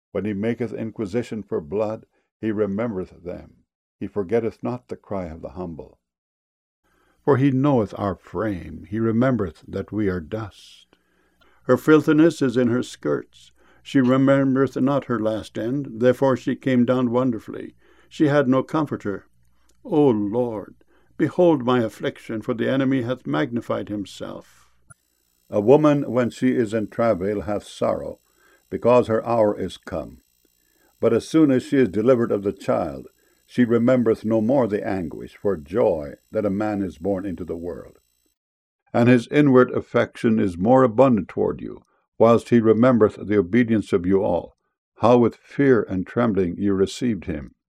When he maketh inquisition for blood, he remembereth them. He forgetteth not the cry of the humble. For he knoweth our frame, he remembereth that we are dust. Her filthiness is in her skirts. She remembereth not her last end, therefore she came down wonderfully. She had no comforter. O Lord, behold my affliction, for the enemy hath magnified himself. A woman, when she is in travail, hath sorrow, because her hour is come. But as soon as she is delivered of the child, she remembereth no more the anguish for joy that a man is born into the world. And his inward affection is more abundant toward you, whilst he remembereth the obedience of you all, how with fear and trembling you received him,